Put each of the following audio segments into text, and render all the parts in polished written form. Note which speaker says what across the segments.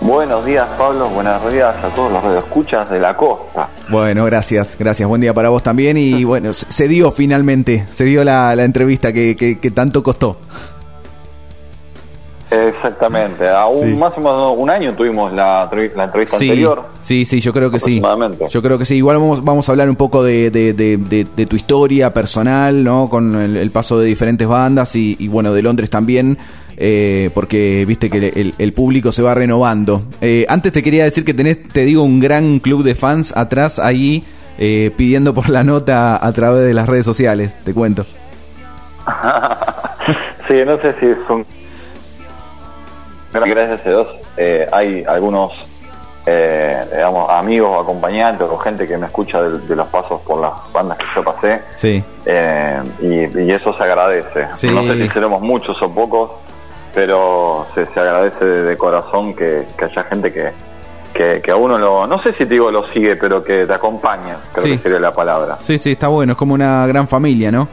Speaker 1: Buenos días, Pablo, buenos días a todos los radioescuchas de la costa.
Speaker 2: Bueno, gracias, buen día para vos también y bueno, se dio finalmente, la entrevista que tanto costó.
Speaker 1: Exactamente, más o menos un año tuvimos la entrevista anterior.
Speaker 2: Sí, yo creo que sí. Yo creo que sí. Igual vamos a hablar un poco de tu historia personal, ¿no? Con el paso de diferentes bandas y bueno, de Londres también, porque viste que el público se va renovando. Antes te quería decir que te digo, un gran club de fans atrás ahí, pidiendo por la nota a través de las redes sociales, te cuento.
Speaker 1: Sí, no sé si son... Gracias a Dios, hay algunos digamos, amigos o acompañantes o gente que me escucha de los pasos por las bandas que yo pasé.
Speaker 2: Sí.
Speaker 1: Y eso se agradece. Sí. No sé si seremos muchos o pocos, pero se agradece de corazón que haya gente que a uno no sé si te digo lo sigue, pero que te acompaña, creo que sería la palabra.
Speaker 2: Sí, está bueno, es como una gran familia, ¿no?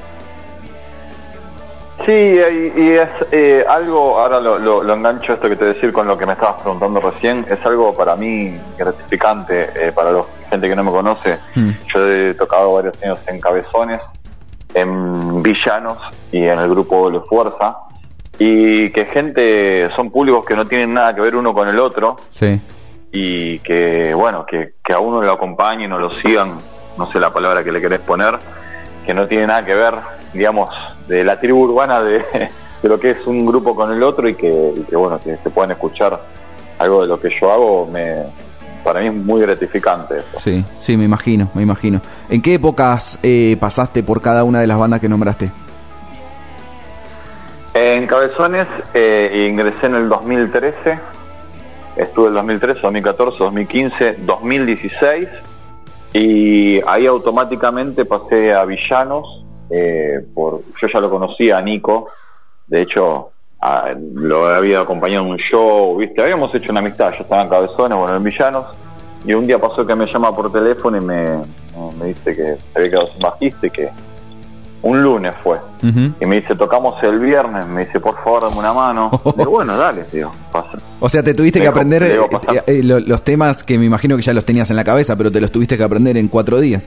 Speaker 1: Sí, y es algo, ahora lo engancho esto que te decir con lo que me estabas preguntando recién, es algo para mí gratificante, para la gente que no me conoce. Yo he tocado varios años en Cabezones, en Villanos y en el grupo Doble Fuerza, y que son públicos que no tienen nada que ver uno con el otro,
Speaker 2: sí, y
Speaker 1: que bueno, que a uno lo acompañen o lo sigan, no sé la palabra que le querés poner, que no tiene nada que ver, digamos, de la tribu urbana de lo que es un grupo con el otro y que bueno, que se puedan escuchar algo de lo que yo hago, para mí es muy gratificante eso.
Speaker 2: Sí, me imagino. ¿En qué épocas pasaste por cada una de las bandas que nombraste?
Speaker 1: En Cabezones ingresé en el 2013, estuve el 2013, 2014, 2015, 2016 y ahí automáticamente pasé a Villanos. Yo ya lo conocía a Nico, de hecho lo había acompañado en un show, ¿viste? Habíamos hecho una amistad, yo estaba en Cabezones, bueno, en Villanos, y un día pasó que me llama por teléfono y me dice que se había quedado sin bajista y que un lunes fue, y me dice, tocamos el viernes, me dice, por favor, dame una mano. Digo, bueno, dale, tío, pasa.
Speaker 2: O sea, te tuviste que aprender los temas que me imagino que ya los tenías en la cabeza, pero te los tuviste que aprender en 4 días.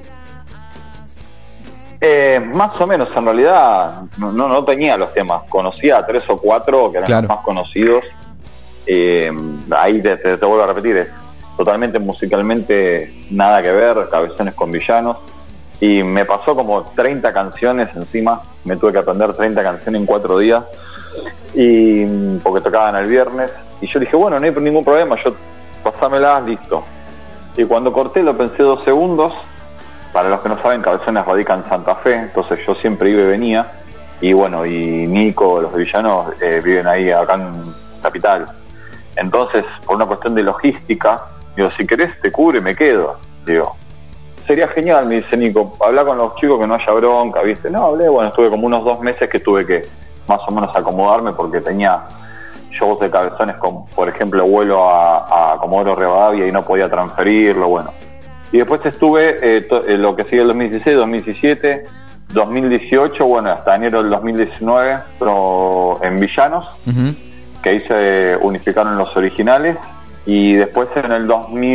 Speaker 1: Más o menos, en realidad no tenía los temas, conocía a 3 o 4 que eran los más conocidos. Ahí te vuelvo a repetir, es totalmente musicalmente nada que ver, Cabezones con Villanos, y me pasó como 30 canciones encima, me tuve que aprender 30 canciones en 4 días, y porque tocaban el viernes, y yo dije, bueno, no hay ningún problema, yo pasámelas, listo. Y cuando corté lo pensé 2 segundos. Para los que no saben, Cabezones radica en Santa Fe, entonces yo siempre iba y venía, y bueno, y Nico, los de Villanos, viven ahí acá en Capital. Entonces, por una cuestión de logística, digo, si querés te cubro y me quedo. Digo, sería genial, me dice Nico, habla con los chicos que no haya bronca, ¿viste? No, hablé, bueno, estuve como unos 2 meses que tuve que más o menos acomodarme porque tenía shows de Cabezones, con, por ejemplo, vuelo a Comodoro Rivadavia y no podía transferirlo, bueno. Y después estuve lo que sigue el 2016, 2017, 2018, bueno, hasta enero del 2019, pero en Villanos, que ahí se unificaron los originales, y después en el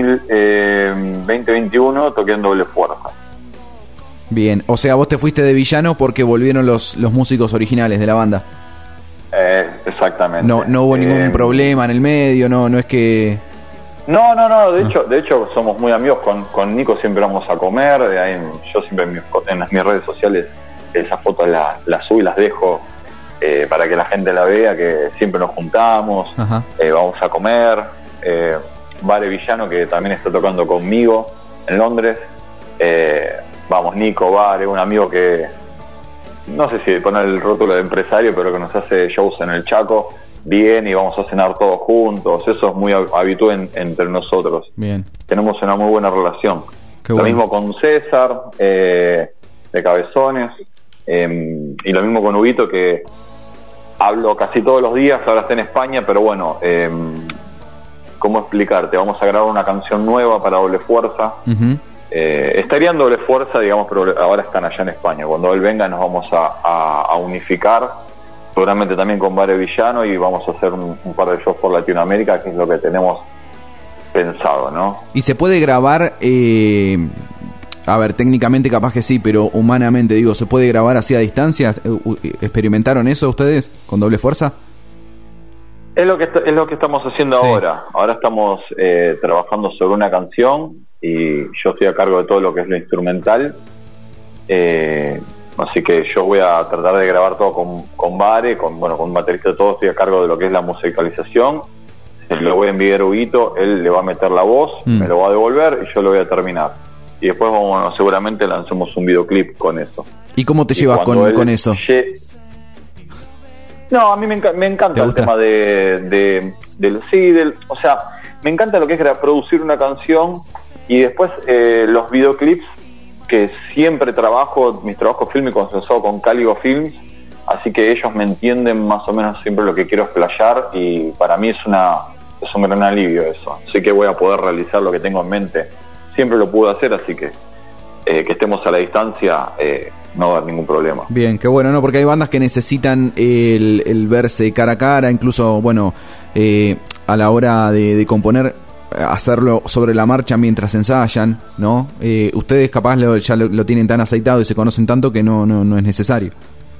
Speaker 1: 2020-21 toqué en Doble Fuerza.
Speaker 2: Bien, o sea, vos te fuiste de Villano porque volvieron los músicos originales de la banda.
Speaker 1: Exactamente.
Speaker 2: No hubo ningún problema en el medio, no es que...
Speaker 1: No, de hecho somos muy amigos, con Nico siempre vamos a comer, yo siempre en mis redes sociales esas fotos las subo y las dejo para que la gente la vea, que siempre nos juntamos, vamos a comer, Vare Villano, que también está tocando conmigo en Londres, vamos, Nico, Vare, un amigo que no sé si poner el rótulo de empresario, pero que nos hace shows en el Chaco, bien, y vamos a cenar todos juntos, eso es muy habitual entre nosotros.
Speaker 2: Bien.
Speaker 1: Tenemos una muy buena relación. Qué bueno. Lo mismo con César, de Cabezones, y lo mismo con Huguito, que hablo casi todos los días, ahora está en España, pero bueno, ¿cómo explicarte? Vamos a grabar una canción nueva para Doble Fuerza. Estaría en Doble Fuerza, digamos, pero ahora están allá en España. Cuando él venga nos vamos a unificar seguramente también con Bare Villano, y vamos a hacer un par de shows por Latinoamérica, que es lo que tenemos pensado, ¿no?
Speaker 2: ¿Y se puede grabar, a ver, técnicamente capaz que sí, pero humanamente, digo, ¿se puede grabar así a distancia? ¿Experimentaron eso ustedes con Doble Fuerza?
Speaker 1: Es lo que estamos haciendo ahora. Ahora estamos trabajando sobre una canción y yo estoy a cargo de todo lo que es lo instrumental. Así que yo voy a tratar de grabar todo con Bare, con un baterista, todo. Estoy a cargo de lo que es la musicalización. Se lo voy a enviar a Huguito, él le va a meter la voz, me lo va a devolver y yo lo voy a terminar. Y después seguramente lancemos un videoclip con eso.
Speaker 2: ¿Y cómo te llevas con eso?
Speaker 1: No, a mí me encanta el tema o sea, me encanta lo que es producir una canción y después los videoclips, que siempre mis trabajos fílmicos los hago con Cáligo Films, así que ellos me entienden más o menos siempre lo que quiero explayar y para mí es un gran alivio eso. Sé que voy a poder realizar lo que tengo en mente. Siempre lo pude hacer, así que estemos a la distancia no va a haber ningún problema.
Speaker 2: Bien, qué bueno, ¿no? Porque hay bandas que necesitan el verse cara a cara, incluso, a la hora de componer, hacerlo sobre la marcha mientras ensayan, ¿no? Ustedes capaz ya lo tienen tan aceitado y se conocen tanto que no es necesario.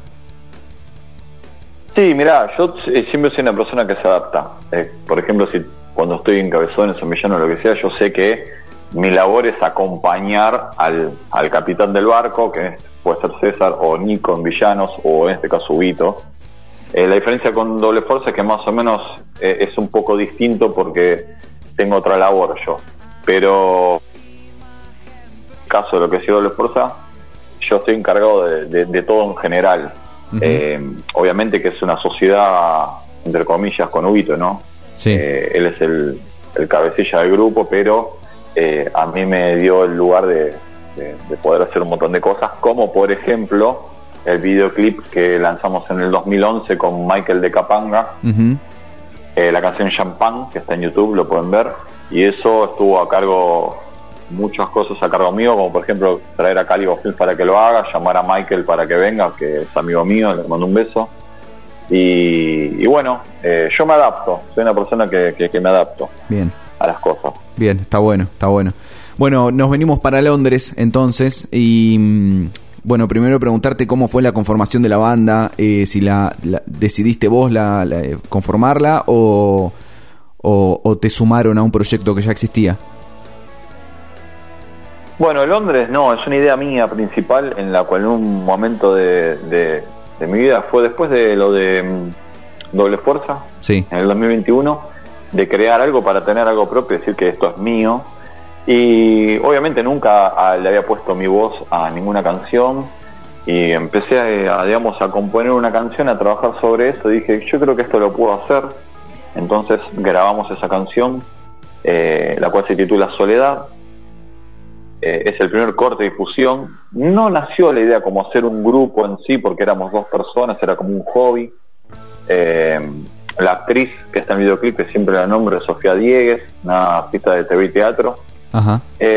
Speaker 1: Sí, mirá, yo siempre soy una persona que se adapta. Por ejemplo, cuando estoy en Cabezones o en Villano o lo que sea, yo sé que mi labor es acompañar al capitán del barco, que puede ser César o Nico en Villanos, o en este caso Huguito. La diferencia con Doble Fuerza es que más o menos es un poco distinto porque tengo otra labor yo. Pero en el caso de lo que es Doble Fuerza, yo estoy encargado de todo en general. Uh-huh. Obviamente que es una sociedad, entre comillas, con Huguito, ¿no?
Speaker 2: Sí.
Speaker 1: Él es el cabecilla del grupo, pero a mí me dio el lugar de poder hacer un montón de cosas, como por ejemplo el videoclip que lanzamos en el 2011 con Michael de Capanga.
Speaker 2: Uh-huh.
Speaker 1: La canción Champagne, que está en YouTube, lo pueden ver, y eso estuvo a cargo, muchas cosas a cargo mío, como por ejemplo traer a Cáligo Film para que lo haga, llamar a Michael para que venga, que es amigo mío, le mando un beso. Y bueno, yo me adapto, soy una persona que me adapto.
Speaker 2: Bien.
Speaker 1: A las cosas.
Speaker 2: Bien, está bueno. Bueno, nos venimos para Londres entonces y primero preguntarte cómo fue la conformación de la banda, si la decidiste vos conformarla o te sumaron a un proyecto que ya existía.
Speaker 1: Bueno, Londres no, es una idea mía principal en la cual en un momento de mi vida fue después de lo de Doble Fuerza,
Speaker 2: sí,
Speaker 1: en el 2021, de crear algo para tener algo propio, decir que esto es mío. Y obviamente nunca le había puesto mi voz a ninguna canción y empecé a componer una canción, a trabajar sobre eso. Dije, yo creo que esto lo puedo hacer. Entonces grabamos esa canción, la cual se titula Soledad. Es el primer corte de difusión. No nació la idea como hacer un grupo en sí, porque éramos 2 personas, era como un hobby. La actriz que está en el videoclip, que siempre la nombro, es Sofía Diegues, una artista de TV y teatro.
Speaker 2: Ajá.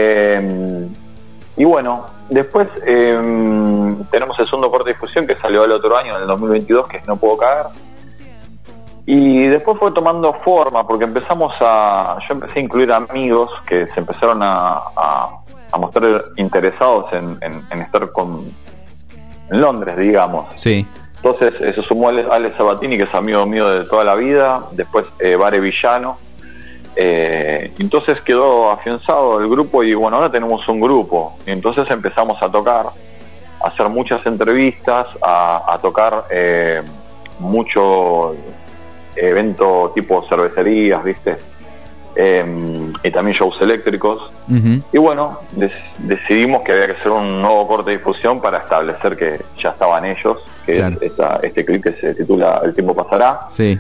Speaker 1: Y bueno, después tenemos el segundo corte de difusión que salió el otro año, en el 2022, que es No Puedo Caer. Y después fue tomando forma, porque yo empecé a incluir amigos que se empezaron a mostrar interesados en estar en Londres, digamos.
Speaker 2: Sí.
Speaker 1: Entonces se sumó Alex Sabatini, que es amigo mío de toda la vida, después Bare Villano. Entonces quedó afianzado el grupo y bueno, ahora tenemos un grupo. Y entonces empezamos a tocar, a hacer muchas entrevistas, a tocar mucho evento tipo cervecerías, ¿viste? Y también shows eléctricos. Uh-huh. Y bueno, decidimos que había que hacer un nuevo corte de difusión para establecer que ya estaban ellos, que claro, es este clip que se titula El tiempo pasará.
Speaker 2: Sí.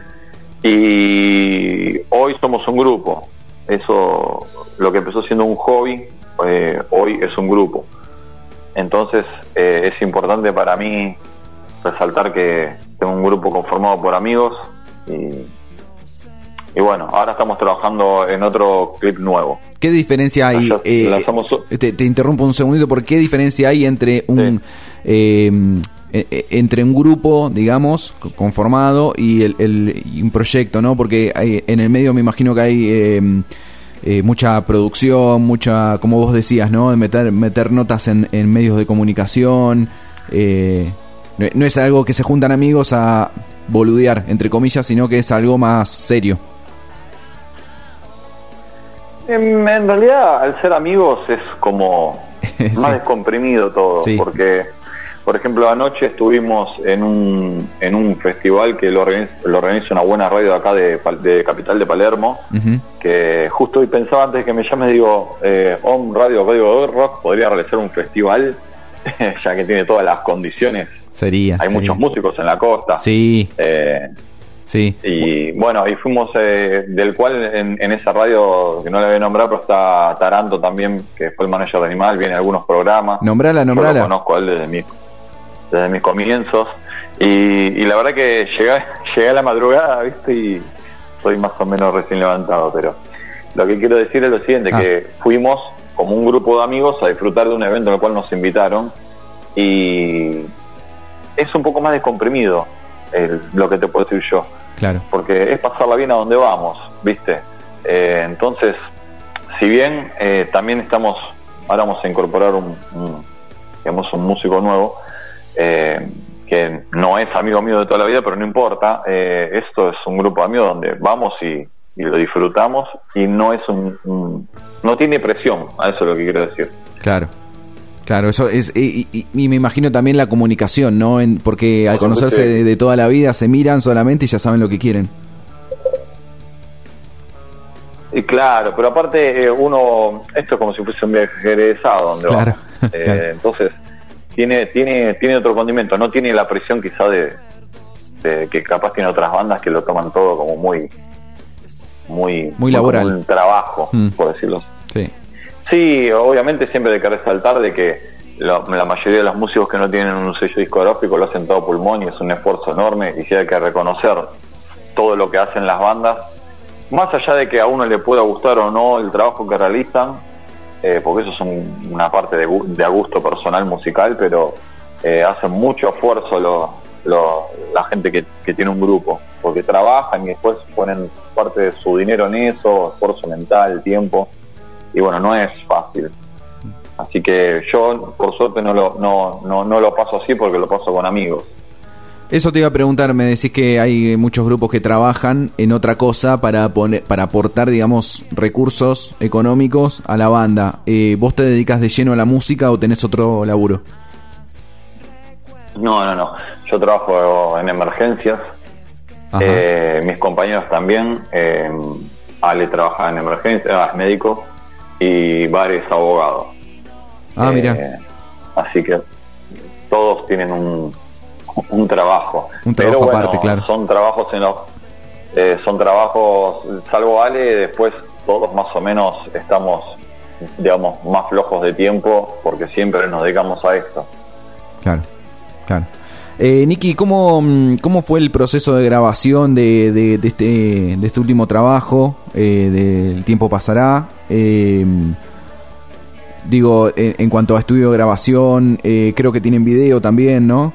Speaker 1: Y hoy somos un grupo. Eso, lo que empezó siendo un hobby, hoy es un grupo. Entonces es importante para mí resaltar que tengo un grupo conformado por amigos y bueno, ahora estamos trabajando en otro clip nuevo.
Speaker 2: ¿Qué diferencia hay? Te interrumpo un segundito, ¿por qué diferencia hay entre entre un grupo, digamos, conformado y y un proyecto, ¿no? Porque en el medio me imagino que hay mucha producción, mucha, como vos decías, ¿no? Meter notas en medios de comunicación. No es algo que se juntan amigos a boludear, entre comillas, sino que es algo más serio.
Speaker 1: En realidad, al ser amigos es como sí. Más descomprimido todo, sí. Porque, por ejemplo, anoche estuvimos en un festival que lo organiza una buena radio de acá de Capital de Palermo, uh-huh. Que justo hoy pensaba antes de que me llame, digo, Radio Rock podría realizar un festival, ya que tiene todas las condiciones. Sería. Muchos músicos en la costa.
Speaker 2: Sí. Sí.
Speaker 1: Y bueno, ahí fuimos, del cual en esa radio, que no le voy a nombrar, pero está Taranto también, que fue el manager de Animal, viene a algunos programas.
Speaker 2: Nombrala.
Speaker 1: Yo lo conozco a él desde mis comienzos. Y la verdad que llegué a la madrugada, ¿viste? Y soy más o menos recién levantado, pero lo que quiero decir es lo siguiente, que fuimos como un grupo de amigos a disfrutar de un evento al cual nos invitaron, y es un poco más descomprimido lo que te puedo decir yo.
Speaker 2: Claro.
Speaker 1: Porque es pasarla bien a donde vamos, ¿viste? Entonces, si bien también ahora vamos a incorporar un músico nuevo, que no es amigo mío de toda la vida, pero no importa, esto es un grupo de amigos donde vamos y lo disfrutamos, y no es no tiene presión, a eso es lo que quiero decir.
Speaker 2: Claro, eso es, y me imagino también la comunicación, ¿no? Porque al conocerse de toda la vida se miran solamente y ya saben lo que quieren.
Speaker 1: Y claro, pero aparte esto es como si fuese un viaje egresado donde
Speaker 2: claro,
Speaker 1: vamos. Claro. Entonces tiene otro condimento, no tiene la presión quizá de que capaz tiene otras bandas que lo toman todo como muy laboral, como un trabajo, por decirlo así. Sí, obviamente siempre hay que resaltar de que la mayoría de los músicos que no tienen un sello discográfico lo hacen todo pulmón, y es un esfuerzo enorme, y sí hay que reconocer todo lo que hacen las bandas, más allá de que a uno le pueda gustar o no el trabajo que realizan, porque eso es una parte de gusto personal musical, pero hacen mucho esfuerzo la gente que tiene un grupo, porque trabajan y después ponen parte de su dinero en eso, esfuerzo mental, tiempo. Y bueno, no es fácil. Así que yo, por suerte, no lo paso así, porque lo paso con amigos.
Speaker 2: Eso te iba a preguntar, me decís que hay muchos grupos que trabajan en otra cosa para aportar, digamos, recursos económicos a la banda. ¿Vos te dedicas de lleno a la música o tenés otro laburo?
Speaker 1: No. Yo trabajo en emergencias. Mis compañeros también. Ale trabaja en emergencias, es médico. Y Bar es abogado.
Speaker 2: Mira.
Speaker 1: Así que todos tienen un trabajo.
Speaker 2: Pero bueno, aparte, claro.
Speaker 1: Son trabajos salvo Ale, después todos más o menos estamos, digamos, más flojos de tiempo, porque siempre nos dedicamos a esto.
Speaker 2: Claro. Nicky, ¿cómo fue el proceso de grabación de este último trabajo, del Tiempo Pasará? Digo, en cuanto a estudio de grabación, creo que tienen video también, ¿no?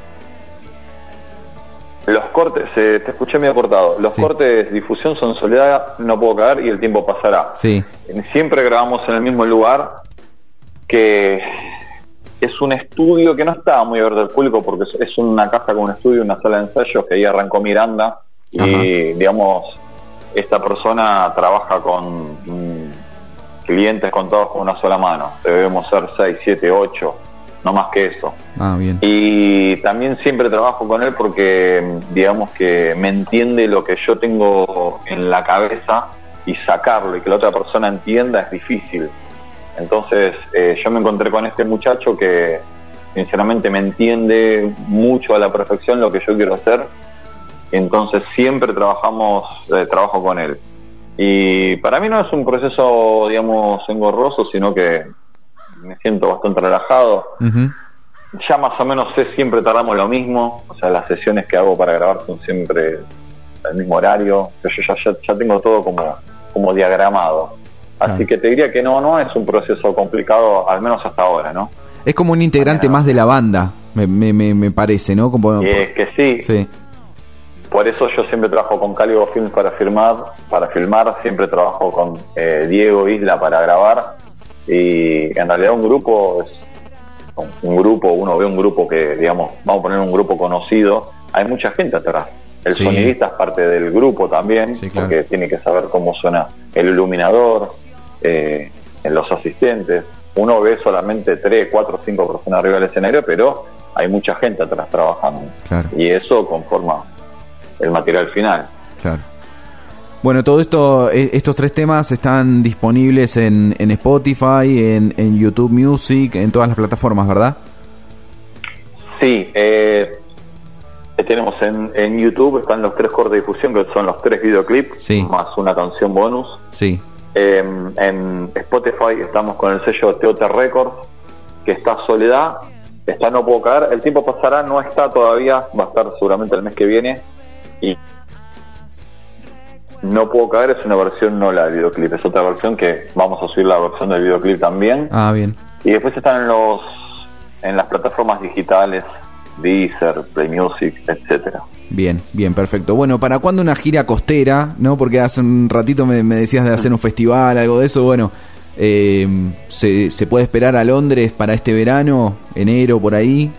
Speaker 1: Los cortes, te escuché medio cortado. Los cortes de difusión son Soledad, No Puedo Caer y El Tiempo Pasará.
Speaker 2: Sí.
Speaker 1: Siempre grabamos en el mismo lugar, que es un estudio que no está muy abierto al público, porque es una casa con un estudio, una sala de ensayos, que ahí arrancó Miranda. Ajá. Y digamos, esta persona trabaja con clientes contados con una sola mano. Debemos ser 6, 7, 8, no más que eso.
Speaker 2: Bien.
Speaker 1: Y también siempre trabajo con él porque, digamos, que me entiende lo que yo tengo en la cabeza, y sacarlo y que la otra persona entienda es difícil. Entonces yo me encontré con este muchacho que sinceramente me entiende mucho a la perfección lo que yo quiero hacer. Entonces siempre trabajo con él. Y para mí no es un proceso, digamos, engorroso, sino que me siento bastante relajado. Uh-huh. Ya más o menos siempre tardamos lo mismo. O sea, las sesiones que hago para grabar son siempre al mismo horario. Pero yo ya tengo todo como diagramado. Así que te diría que no es un proceso complicado, al menos hasta ahora, ¿no?
Speaker 2: Es como un integrante más de la banda, me parece, ¿no? Como,
Speaker 1: es que sí.
Speaker 2: Sí.
Speaker 1: Por eso yo siempre trabajo con Caligo Films para filmar, siempre trabajo con Diego Isla para grabar, y en realidad un grupo es uno ve un grupo que, digamos, vamos a poner un grupo conocido, hay mucha gente atrás. El sonidista es parte del grupo también, claro, porque tiene que saber cómo suena el iluminador, los asistentes. Uno ve solamente 3, 4, 5 personas arriba del escenario, pero hay mucha gente atrás trabajando. Claro. Y eso conforma el material final.
Speaker 2: Claro. Bueno, todo esto, estos 3 temas están disponibles en Spotify, en YouTube Music, en todas las plataformas, ¿verdad?
Speaker 1: Sí, tenemos en YouTube, están los 3 cortes de difusión, que son los 3 videoclips, más una canción bonus.
Speaker 2: Sí.
Speaker 1: En Spotify estamos con el sello Teoter Records, que está Soledad, está No Puedo Caer, El Tiempo Pasará no está todavía, va a estar seguramente el mes que viene, y No Puedo Caer es una versión, no la del videoclip, es otra versión que vamos a subir la versión del videoclip también.
Speaker 2: Ah, bien.
Speaker 1: Y después están en las plataformas digitales, Deezer, Play Music, etcétera.
Speaker 2: Bien, perfecto. Bueno, ¿para cuándo una gira costera? ¿No? Porque hace un ratito me decías de hacer un festival, algo de eso. Bueno, ¿se puede esperar a Londres para este verano, enero, por ahí?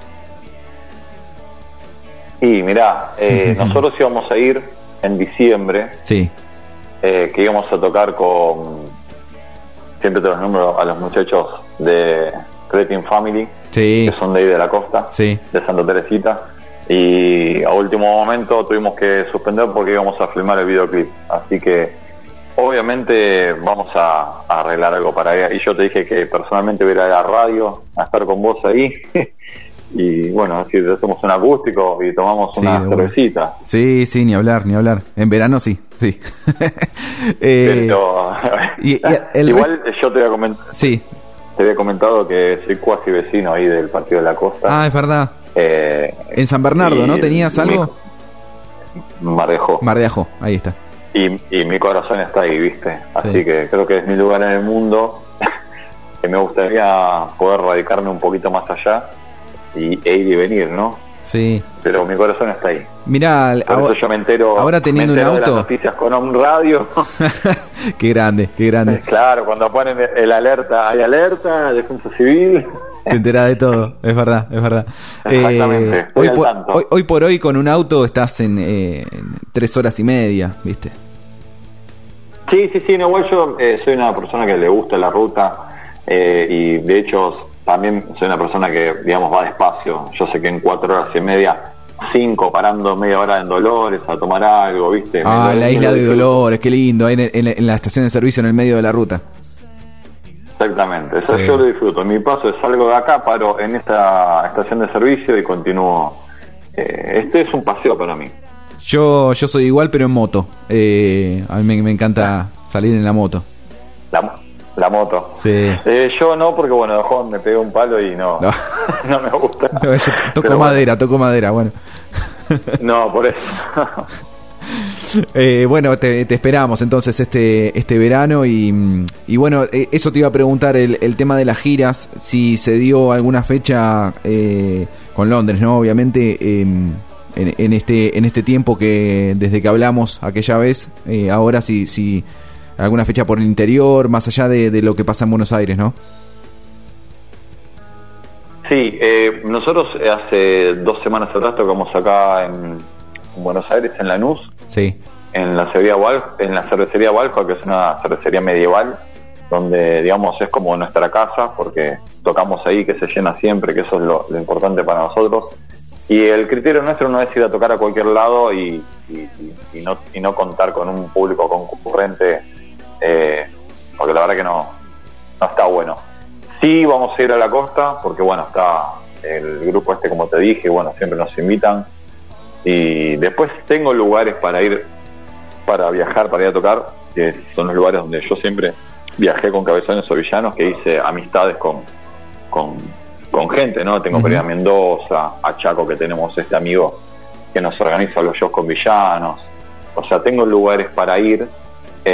Speaker 1: Y mirá, nosotros íbamos a ir en diciembre.
Speaker 2: Sí.
Speaker 1: Que íbamos a tocar con, siempre te los nombro a los muchachos de Creating Family, que son de ahí de la costa, de Santa Teresita, y a último momento tuvimos que suspender porque íbamos a filmar el videoclip, así que obviamente vamos a arreglar algo para allá, y yo te dije que personalmente voy a ir a la radio a estar con vos ahí y bueno, así hacemos un acústico y tomamos una cervecita.
Speaker 2: Sí, ni hablar, en verano sí.
Speaker 1: Pero igual yo te voy a comentar. Sí. Te había comentado que soy cuasi vecino ahí del Partido de la Costa.
Speaker 2: Ah, es verdad. En San Bernardo, ¿no? ¿Tenías algo?
Speaker 1: Mar de Ajó,
Speaker 2: ahí está.
Speaker 1: Y mi corazón está ahí, ¿viste? Así que creo que es mi lugar en el mundo. Que me gustaría poder radicarme un poquito más allá e ir y venir, ¿no?
Speaker 2: Sí.
Speaker 1: Pero mi corazón está ahí.
Speaker 2: Mirá,
Speaker 1: por eso yo me entero.
Speaker 2: Ahora teniendo un auto.
Speaker 1: De las noticias con un radio.
Speaker 2: Qué grande.
Speaker 1: Claro, cuando ponen el alerta, hay alerta, defensa civil.
Speaker 2: Te enterás de todo, es verdad.
Speaker 1: Exactamente.
Speaker 2: Hoy por hoy con un auto estás en 3 horas y media, ¿viste?
Speaker 1: Sí, no, igual yo soy una persona que le gusta la ruta, y de hecho también soy una persona que, digamos, va despacio. Yo sé que en 4 horas y media, 5 parando media hora en Dolores a tomar algo, ¿viste?
Speaker 2: Ah, la isla de Dolores, qué lindo, ahí en la estación de servicio en el medio de la ruta.
Speaker 1: Exactamente, eso yo lo disfruto. Mi paso es salgo de acá, paro en esta estación de servicio y continúo. Este es un paseo para mí.
Speaker 2: Yo soy igual, pero en moto. A mí me encanta salir en la moto.
Speaker 1: La moto.
Speaker 2: Sí.
Speaker 1: Yo no, porque bueno, de joven me pegué un palo y no me gusta.
Speaker 2: No, yo toco madera, bueno.
Speaker 1: No, por eso.
Speaker 2: Bueno, te esperamos entonces este verano y bueno, eso te iba a preguntar, el tema de las giras, si se dio alguna fecha con Londres, ¿no? Obviamente en este tiempo que desde que hablamos aquella vez, ahora si alguna fecha por el interior, más allá de lo que pasa en Buenos Aires, ¿no?
Speaker 1: Sí, nosotros hace 2 semanas atrás tocamos acá en Buenos Aires, en Lanús.
Speaker 2: Sí.
Speaker 1: En la cervecería Balco, que es una cervecería medieval, donde, digamos, es como nuestra casa, porque tocamos ahí, que se llena siempre, que eso es lo importante para nosotros. Y el criterio nuestro no es ir a tocar a cualquier lado y no contar con un público concurrente, porque la verdad que no está bueno. Sí, vamos a ir a la costa, porque bueno, está el grupo como te dije, bueno, siempre nos invitan. Y después tengo lugares para ir, para viajar, para ir a tocar, que son los lugares donde yo siempre viajé con Cabezones o Villanos, que hice amistades con gente, ¿no? Tengo para ir a Mendoza, a Chaco, que tenemos este amigo que nos organiza los shows con Villanos. O sea, tengo lugares para ir,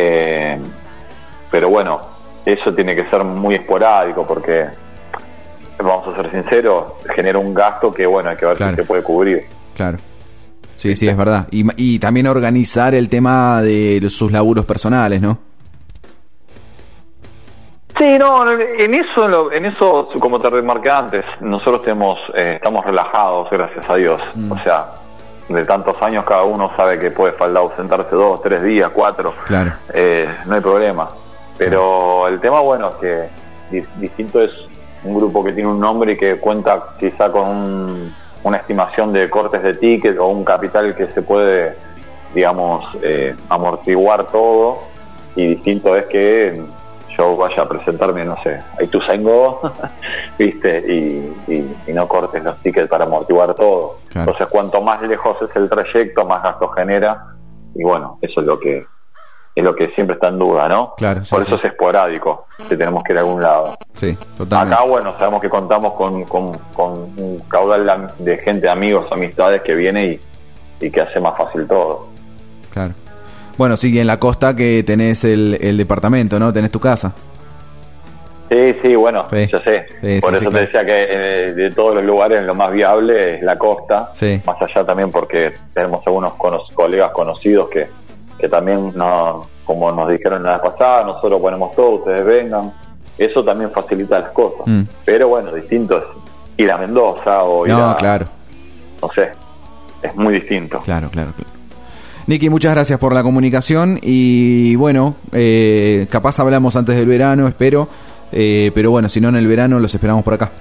Speaker 1: pero bueno, eso tiene que ser muy esporádico, porque vamos a ser sinceros, genera un gasto que, bueno, hay que ver si se puede cubrir.
Speaker 2: Claro. Sí, es verdad. Y también organizar el tema de sus laburos personales, ¿no?
Speaker 1: Sí, no, en eso, como te remarqué antes, nosotros estamos relajados, gracias a Dios. O sea, de tantos años cada uno sabe que puede faltar ausentarse 2, 3 días, 4.
Speaker 2: Claro.
Speaker 1: No hay problema. Pero el tema, bueno, que distinto es un grupo que tiene un nombre y que cuenta quizá con una estimación de cortes de ticket o un capital que se puede, digamos, amortiguar todo, y distinto es que yo vaya a presentarme, no sé, a Ituzaingó, ¿viste? Y no cortes los tickets para amortiguar todo. Claro. Entonces, cuanto más lejos es el trayecto, más gasto genera, y bueno, eso es lo que siempre está en duda, ¿no?
Speaker 2: Claro, sí,
Speaker 1: por eso es esporádico, que tenemos que ir a algún lado.
Speaker 2: Sí, totalmente.
Speaker 1: Acá, bueno, sabemos que contamos con un caudal de gente, amigos, amistades que viene y que hace más fácil todo.
Speaker 2: Claro. Bueno, sí, en la costa que tenés el departamento, ¿no? Tenés tu casa.
Speaker 1: Sí, bueno, sí. Yo sé. Sí, por eso te decía que de todos los lugares lo más viable es la costa. Sí. Más allá también porque tenemos algunos colegas conocidos que también, como nos dijeron la vez pasada, nosotros ponemos todo, ustedes vengan. Eso también facilita las cosas. Pero bueno, distinto es ir a Mendoza o ir
Speaker 2: claro.
Speaker 1: No sé, es muy distinto.
Speaker 2: Claro. Nicky, muchas gracias por la comunicación y bueno, capaz hablamos antes del verano, espero, pero bueno, si no en el verano los esperamos por acá.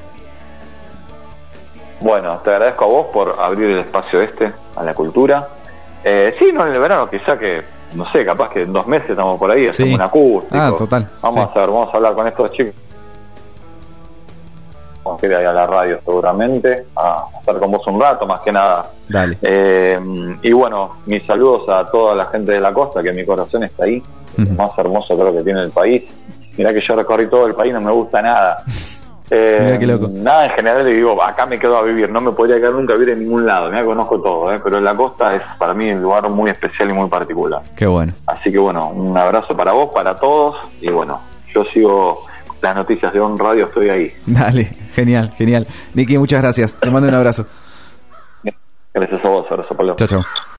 Speaker 1: Bueno, te agradezco a vos por abrir el espacio a la cultura. Sí, no en el verano, quizá que, no sé, capaz que en 2 meses estamos por ahí, hacemos un acústico.
Speaker 2: Total.
Speaker 1: Vamos a hablar con estos chicos. Vamos a ir ahí a la radio seguramente, a estar con vos un rato, más que nada.
Speaker 2: Dale.
Speaker 1: Y bueno, mis saludos a toda la gente de la costa, que mi corazón está ahí. Lo más hermoso creo que tiene el país. Mirá que yo recorrí todo el país, no me gusta nada.
Speaker 2: Mirá qué loco.
Speaker 1: Nada, en general le digo, acá me quedo a vivir, no me podría quedar nunca a vivir en ningún lado, me conozco todo, pero la costa es para mí un lugar muy especial y muy particular.
Speaker 2: Qué bueno.
Speaker 1: Así que bueno, un abrazo para vos, para todos, y bueno, yo sigo las noticias de On Radio, estoy ahí.
Speaker 2: Dale, genial. Nicky, muchas gracias, te mando un abrazo.
Speaker 1: Gracias a vos, abrazo, Pablo.
Speaker 2: Chao.